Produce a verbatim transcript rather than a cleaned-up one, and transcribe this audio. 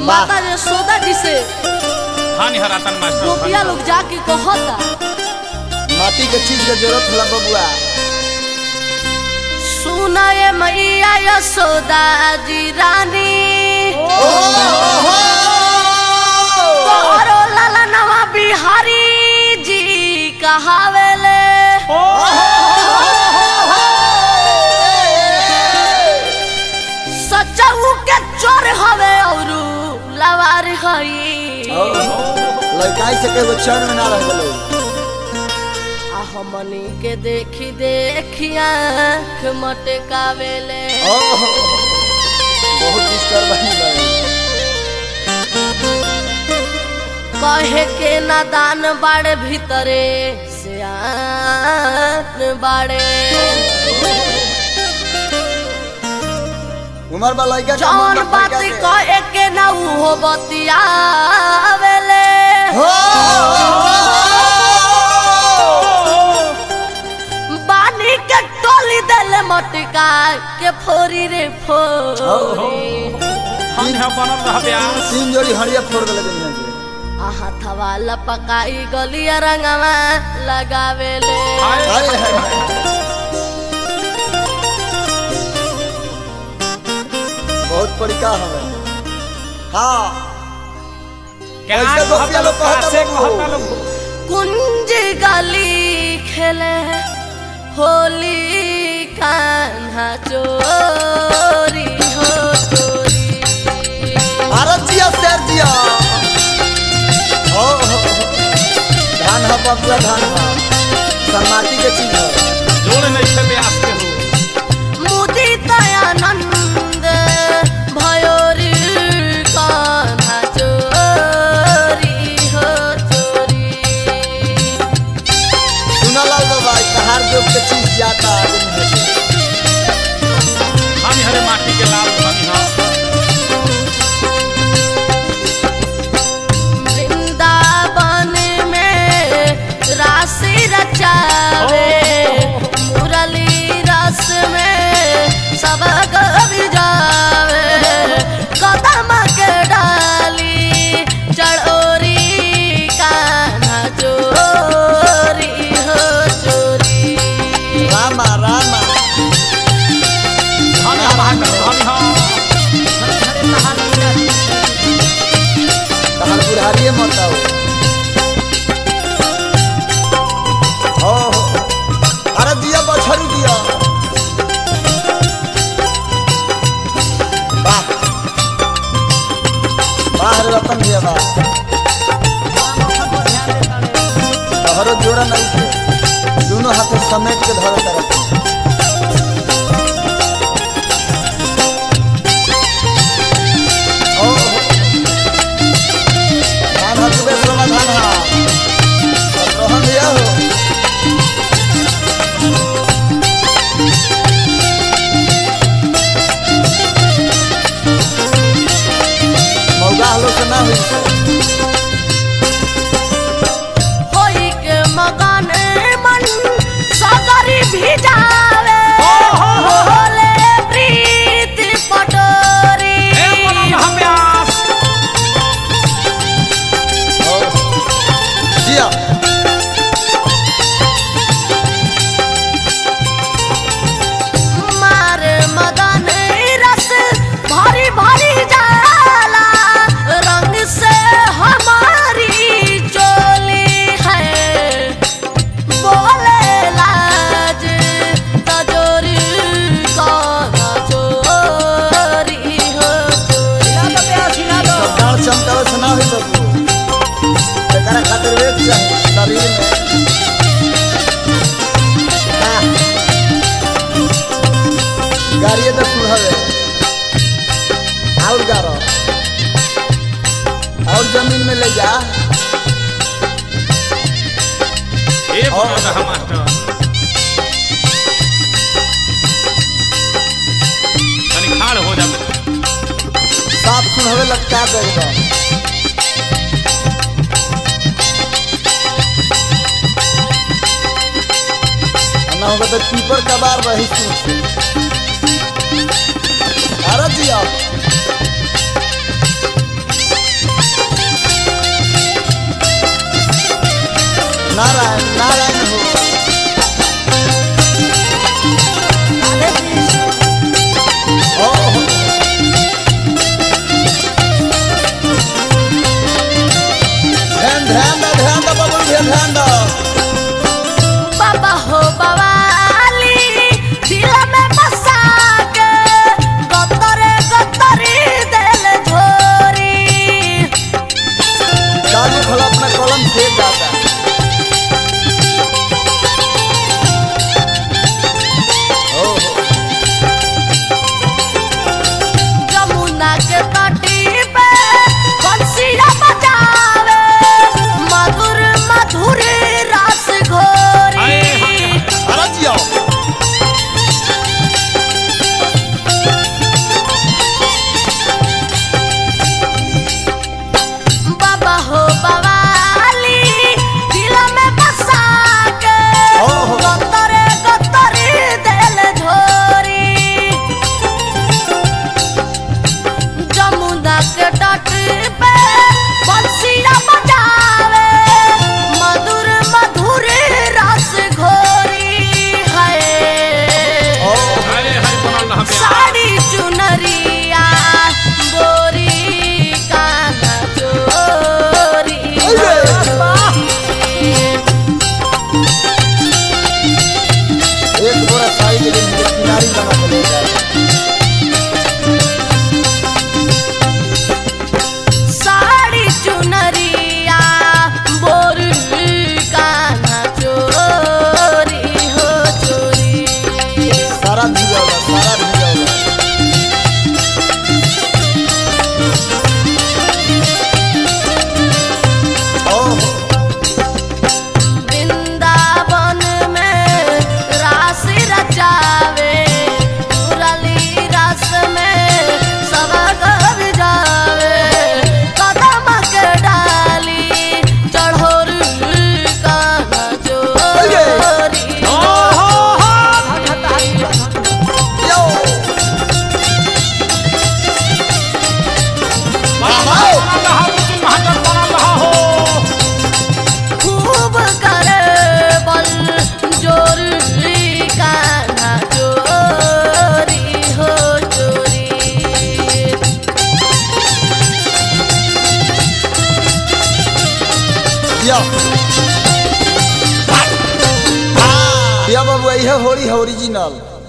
माता यशोदा जी से हाँ निहरातन मास्टर गोपिया लोग जाके कहता माटी के चीज के जरूरत होला बबुआ। सुना ये मैया यशोदा जी रानी तोरो लाला नवा बिहारी जी कहावेले सच्चाऊ के चोर हवे और लवार हई लड़काई से केगो चैन में ना रह गलो। हमनी के देखी देखी आँख मटकावेले बहुत डिस्टर्ब है कहे के नादान बाड़े भीतरे से आन बाड़े उमर बा लड़का जौन बात कहे के ना उहो बतियावेले बानी के टोली देले मटका के फोरी रे फोरी हम यहाँ बनल रह ब्यास तीन जोड़ी हड़िया फोड़ देले दुनिया के हाथवा लपकाई गलिया रंगवा लगावेले हाय हाय बहुत परिका हवे। हां कैसे गोपिया लोग कहता कहता लोग कुंज गली खेले होली कान्हा चोरी हो चोरी भारतीय शेर दिया हो धान हा बबुआ धान हा समाटी के चीज है जोड़ नहीं से ब्यास के हो मुदी दयानंद भयोरी कान्हा चोरी हो चोरी सुना लाल बाबा कहार जो के चीज जाता हम हरे माटी के लाल बनी हो राशि रचावे मुरली रस में सब कभी जावे कदम के डाली चढ़ोरी कान्हा चोरी हो चोरी रामा रामा हम हम हम कहार बुढ़ारिए मत आओ अरे दिया बछरू दिया वाह बाहर रतन दिया बा तोहरो जोड़ा नहीं थे दोनों हाथ समेट के धर तरफ ओ धान हाथ में सोना धान हा रोहन दिया हो मौगा हलो से ना हुई होई के मगन मन सगरी भी जावे होले प्रीत पटोरी ए बनल रह ब्यास जिया मार मदन रस भारी भारी जाला रंग से हमारी चोली है बोले लाज तजोरी कान्हा चोरी हो चोरी सब डाल चमकावे से ना हुई बबू एकरा खातिर वेट चाहिए शरीर में हाँ। गाड़िए तो सुधरे और गारो और जमीन में ले जा ए बनल रह मास्टर तनी खाड़ हो जा साफ सुनहरे लटका देगा ना होगा तो पीपर का बार वही सुन अरे जिया जोड़ी है ओरिजिनल।